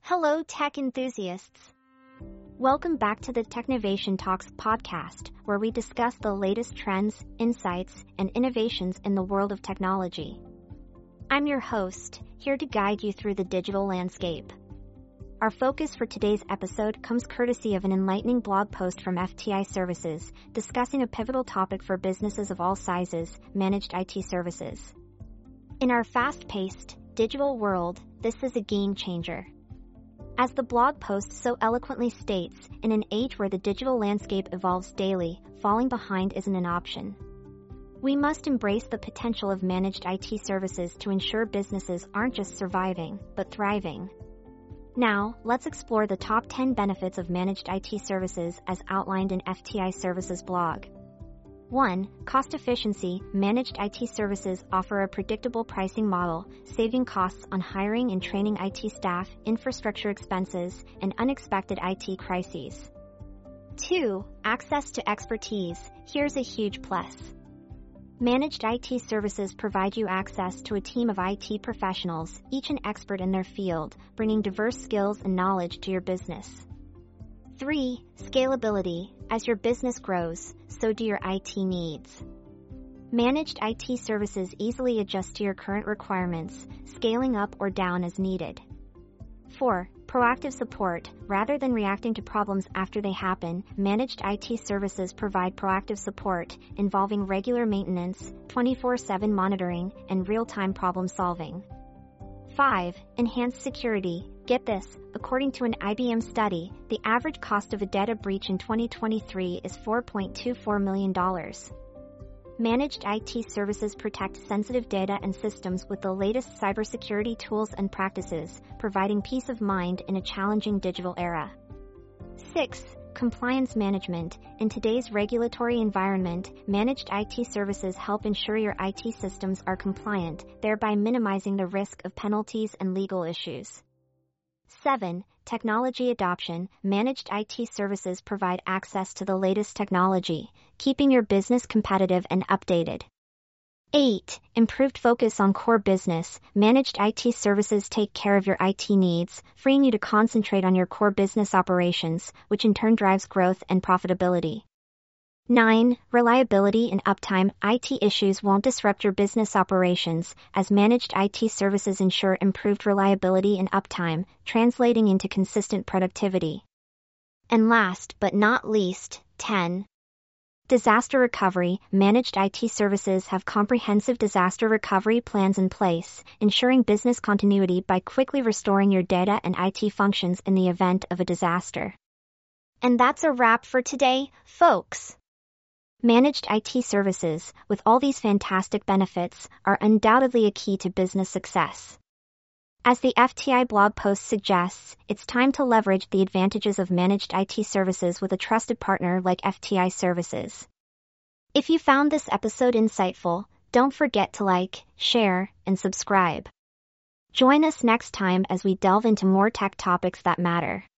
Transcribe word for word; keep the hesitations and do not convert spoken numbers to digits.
Hello, tech enthusiasts. Welcome back to the Technovation Talks podcast, where we discuss the latest trends, insights, and innovations in the world of technology. I'm your host, here to guide you through the digital landscape. Our focus for today's episode comes courtesy of an enlightening blog post from F T I Services, discussing a pivotal topic for businesses of all sizes, managed I T services. In our fast-paced, digital world, this is a game changer. As the blog post so eloquently states, in an age where the digital landscape evolves daily, falling behind isn't an option. We must embrace the potential of managed I T services to ensure businesses aren't just surviving, but thriving. Now, let's explore the top ten benefits of managed I T services as outlined in F T I Services blog. one. Cost efficiency. Managed I T services offer a predictable pricing model, saving costs on hiring and training I T staff, infrastructure expenses, and unexpected I T crises. two. Access to expertise. Here's a huge plus. Managed I T services provide you access to a team of I T professionals, each an expert in their field, bringing diverse skills and knowledge to your business. three. Scalability. As your business grows, so do your I T needs. Managed I T services easily adjust to your current requirements, scaling up or down as needed. four. Proactive support. Rather than reacting to problems after they happen, managed I T services provide proactive support, involving regular maintenance, twenty-four seven monitoring, and real-time problem solving. five. Enhanced security. Get this, according to an I B M study, the average cost of a data breach in twenty twenty-three is four point two four million dollars. Managed I T services protect sensitive data and systems with the latest cybersecurity tools and practices, providing peace of mind in a challenging digital era. six. Compliance management. In today's regulatory environment, managed I T services help ensure your I T systems are compliant, thereby minimizing the risk of penalties and legal issues. seven. Technology adoption. Managed I T services provide access to the latest technology, keeping your business competitive and updated. eight. Improved focus on core business. Managed I T services take care of your I T needs, freeing you to concentrate on your core business operations, which in turn drives growth and profitability. nine. Reliability and uptime. I T issues won't disrupt your business operations, as managed I T services ensure improved reliability and uptime, translating into consistent productivity. And last but not least, ten. Disaster recovery. Managed I T services have comprehensive disaster recovery plans in place, ensuring business continuity by quickly restoring your data and I T functions in the event of a disaster. And that's a wrap for today, folks. Managed I T services, with all these fantastic benefits, are undoubtedly a key to business success. As the F T I blog post suggests, it's time to leverage the advantages of managed I T services with a trusted partner like F T I Services. If you found this episode insightful, don't forget to like, share, and subscribe. Join us next time as we delve into more tech topics that matter.